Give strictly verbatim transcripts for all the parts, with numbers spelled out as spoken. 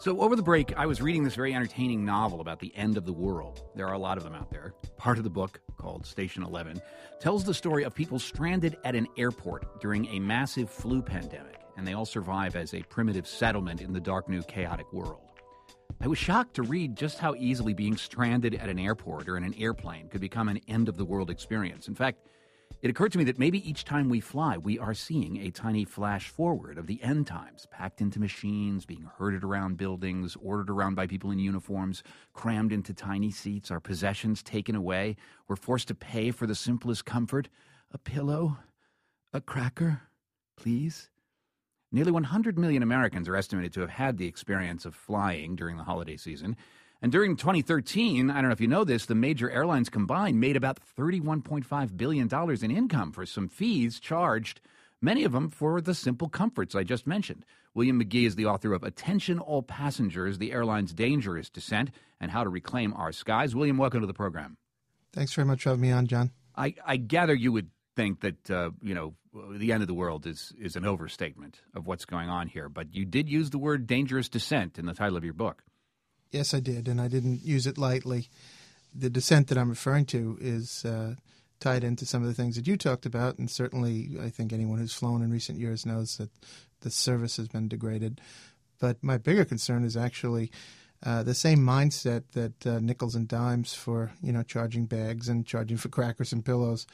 So over the break, I was reading this very entertaining novel about the end of the world. There are a lot of them out there. Part of the book, called Station Eleven, tells the story of people stranded at an airport during a massive flu pandemic, and they all survive as a primitive settlement in the dark, new, chaotic world. I was shocked to read just how easily being stranded at an airport or in an airplane could become an end-of-the-world experience. In fact, it occurred to me that maybe each time we fly, we are seeing a tiny flash forward of the end times, packed into machines, being herded around buildings, ordered around by people in uniforms, crammed into tiny seats, our possessions taken away. We're forced to pay for the simplest comfort. A pillow? A cracker? Please? Nearly one hundred million Americans are estimated to have had the experience of flying during the holiday season. And during twenty thirteen, I don't know if you know this, the major airlines combined made about thirty-one point five billion dollars in income for some fees charged, many of them for the simple comforts I just mentioned. William McGee is the author of Attention All Passengers, the Airline's Dangerous Descent, and How to Reclaim Our Skies. William, welcome to the program. Thanks very much for having me on, John. I, I gather you would think that, uh, you know, the end of the world is, is an overstatement of what's going on here, but you did use the word dangerous descent in the title of your book. Yes, I did, and I didn't use it lightly. The descent that I'm referring to is uh, tied into some of the things that you talked about, and certainly I think anyone who's flown in recent years knows that the service has been degraded. But my bigger concern is actually uh, the same mindset that uh, nickels and dimes for, you know, charging bags and charging for crackers and pillows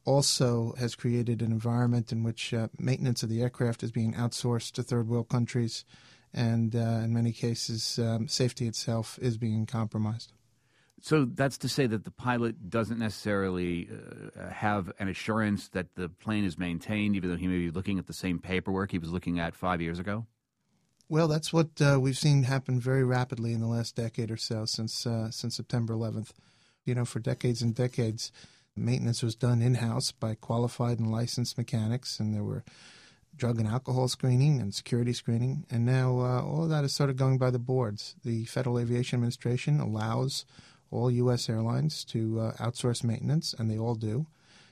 also has created an environment in which uh, maintenance of the aircraft is being outsourced to third world countries. And uh, in many cases, um, safety itself is being compromised. So that's to say that the pilot doesn't necessarily uh, have an assurance that the plane is maintained, even though he may be looking at the same paperwork he was looking at five years ago? Well, that's what uh, we've seen happen very rapidly in the last decade or so, since uh, since September eleventh. You know, for decades and decades, maintenance was done in-house by qualified and licensed mechanics, and there were drug and alcohol screening and security screening, and now uh, all of that is sort of going by the boards. The Federal Aviation Administration allows all U S airlines to uh, outsource maintenance, and they all do.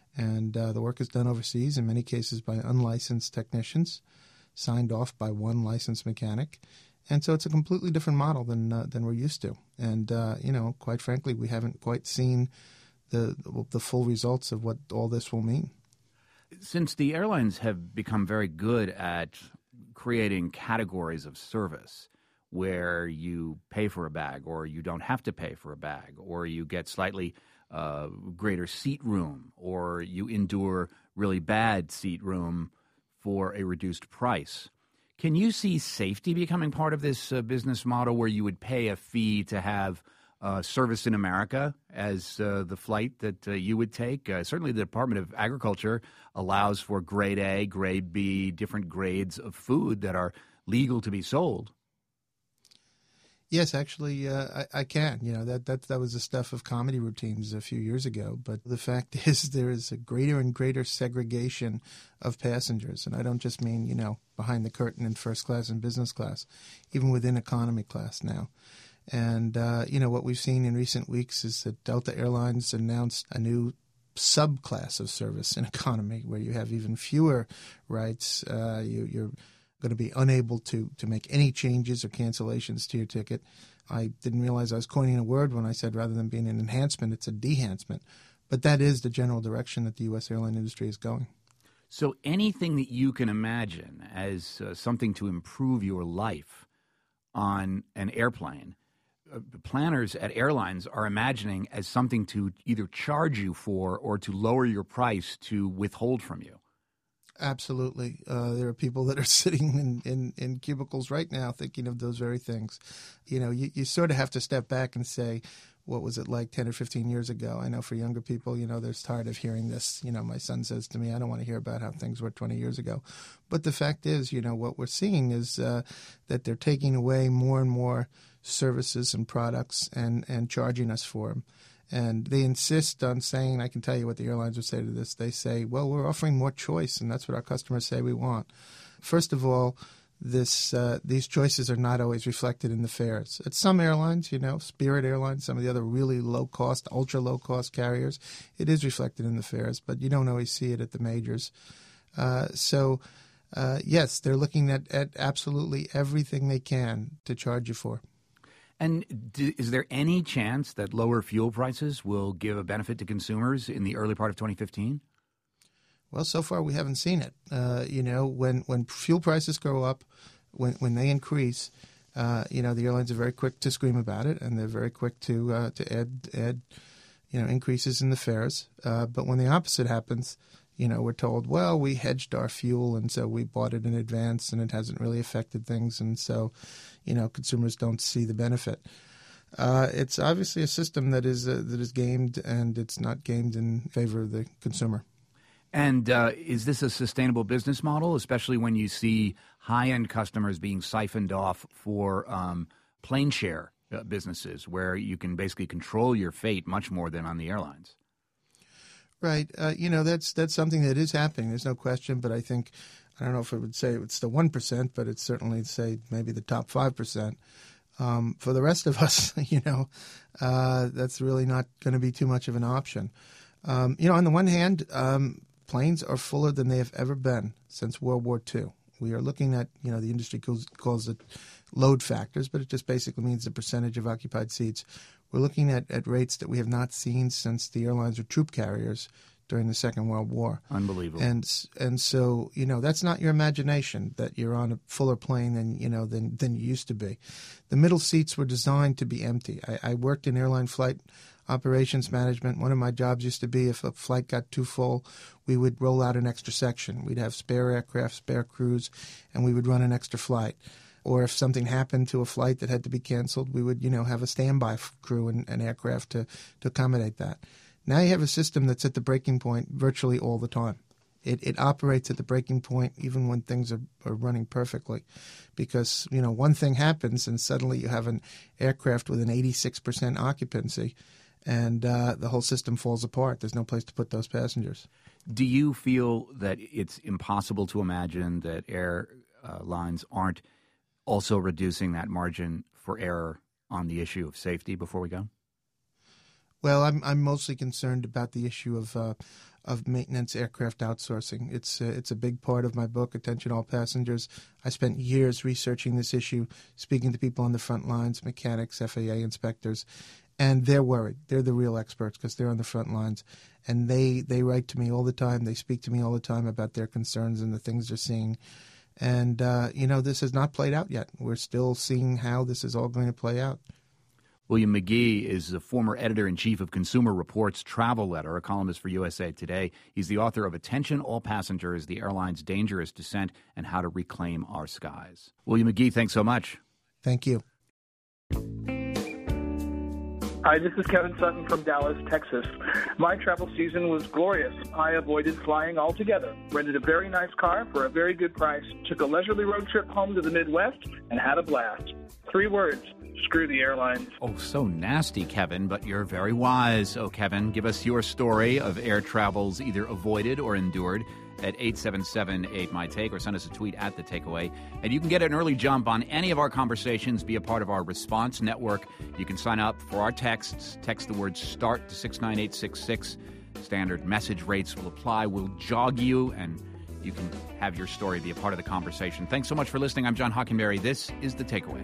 And uh, the work is done overseas, in many cases by unlicensed technicians, signed off by one licensed mechanic. And so it's a completely different model than uh, than we're used to. And, uh, you know, quite frankly, we haven't quite seen the the full results of what all this will mean. Since the airlines have become very good at creating categories of service where you pay for a bag or you don't have to pay for a bag or you get slightly uh, greater seat room or you endure really bad seat room for a reduced price, can you see safety becoming part of this uh, business model where you would pay a fee to have Uh, service in America as uh, the flight that uh, you would take? Uh, certainly the Department of Agriculture allows for grade A, grade B, different grades of food that are legal to be sold. Yes, actually, uh, I, I can. You know, that, that that was the stuff of comedy routines a few years ago. But the fact is there is a greater and greater segregation of passengers. And I don't just mean, you know, behind the curtain in first class and business class, even within economy class now. And, uh, you know, what we've seen in recent weeks is that Delta Airlines announced a new subclass of service in economy where you have even fewer rights. Uh, you, you're going to be unable to, to make any changes or cancellations to your ticket. I didn't realize I was coining a word when I said rather than being an enhancement, it's a dehancement. But that is the general direction that the U S airline industry is going. So anything that you can imagine as uh, something to improve your life on an airplane, Uh, planners at airlines are imagining as something to either charge you for or to lower your price to withhold from you. Absolutely. Uh, there are people that are sitting in, in, in cubicles right now thinking of those very things. You know, you, you sort of have to step back and say, what was it like ten or fifteen years ago? I know for younger people, you know, they're tired of hearing this. You know, my son says to me, I don't want to hear about how things were twenty years ago. But the fact is, you know, what we're seeing is uh, that they're taking away more and more services and products and, and charging us for them. And they insist on saying, I can tell you what the airlines would say to this. They say, well, we're offering more choice, and that's what our customers say we want. First of all, this uh, these choices are not always reflected in the fares. At some airlines, you know, Spirit Airlines, some of the other really low-cost, ultra-low-cost carriers, it is reflected in the fares, but you don't always see it at the majors. Uh, so uh, yes, they're looking at, at absolutely everything they can to charge you for. And do, is there any chance that lower fuel prices will give a benefit to consumers in the early part of twenty fifteen? Well, so far we haven't seen it. Uh, you know, when, when fuel prices go up, when when they increase, uh, you know, the airlines are very quick to scream about it, and they're very quick to uh, to add add you know increases in the fares. Uh, but when the opposite happens, you know, we're told, well, we hedged our fuel, and so we bought it in advance, and it hasn't really affected things, and so, you know, consumers don't see the benefit. Uh, it's obviously a system that is uh, that is gamed, and it's not gamed in favor of the consumer. And uh, is this a sustainable business model, especially when you see high-end customers being siphoned off for um, plane share uh, businesses, where you can basically control your fate much more than on the airlines? Right. Uh, you know, that's that's something that is happening. There's no question. But I think, I don't know if I would say it's the one percent, but it's certainly, say, maybe the top five percent. Um, for the rest of us, you know, uh, that's really not going to be too much of an option. Um, you know, on the one hand, um, planes are fuller than they have ever been since World War Two. We are looking at, you know, the industry calls, calls it load factors, but it just basically means the percentage of occupied seats. We're looking at, at rates that we have not seen since the airlines were troop carriers during the Second World War. Unbelievable. And and so, you know, that's not your imagination that you're on a fuller plane than, you know, than, than you used to be. The middle seats were designed to be empty. I, I worked in airline flight operations management. One of my jobs used to be if a flight got too full, we would roll out an extra section. We'd have spare aircraft, spare crews, and we would run an extra flight. Or if something happened to a flight that had to be canceled, we would, you know, have a standby crew and, and aircraft to, to accommodate that. Now you have a system that's at the breaking point virtually all the time. It, it operates at the breaking point even when things are, are running perfectly, because, you know, one thing happens and suddenly you have an aircraft with an eighty-six percent occupancy, and uh, the whole system falls apart. There's no place to put those passengers. Do you feel that it's impossible to imagine that airlines uh, aren't also reducing that margin for error on the issue of safety before we go? Well, I'm I'm mostly concerned about the issue of uh, of maintenance aircraft outsourcing. It's uh, it's a big part of my book, Attention All Passengers. I spent years researching this issue, speaking to people on the front lines, mechanics, F A A inspectors, and they're worried. They're the real experts because they're on the front lines, and they, they write to me all the time. They speak to me all the time about their concerns and the things they're seeing. And, uh, you know, this has not played out yet. We're still seeing how this is all going to play out. William McGee is the former editor-in-chief of Consumer Reports Travel Letter, a columnist for U S A Today. He's the author of Attention All Passengers, The Airline's Dangerous Descent, and How to Reclaim Our Skies. William McGee, thanks so much. Thank you. Hi, this is Kevin Sutton from Dallas, Texas. My travel season was glorious. I avoided flying altogether, rented a very nice car for a very good price, took a leisurely road trip home to the Midwest, and had a blast. Three words: screw the airlines. Oh, so nasty, Kevin, but you're very wise. Oh, Kevin, give us your story of air travels either avoided or endured at eight seven seven eight my take, or send us a tweet at The Takeaway. And you can get an early jump on any of our conversations, be a part of our response network. You can sign up for our texts. Text the word START to six nine eight six six. Standard message rates will apply. We'll jog you, and you can have your story be a part of the conversation. Thanks so much for listening. I'm John Hockenberry. This is The Takeaway.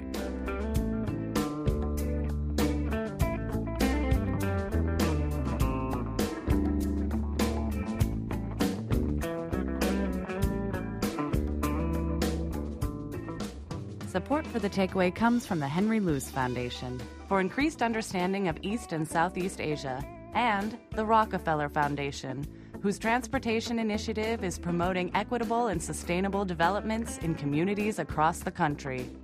Support for The Takeaway comes from the Henry Luce Foundation for increased understanding of East and Southeast Asia, and the Rockefeller Foundation, whose transportation initiative is promoting equitable and sustainable developments in communities across the country.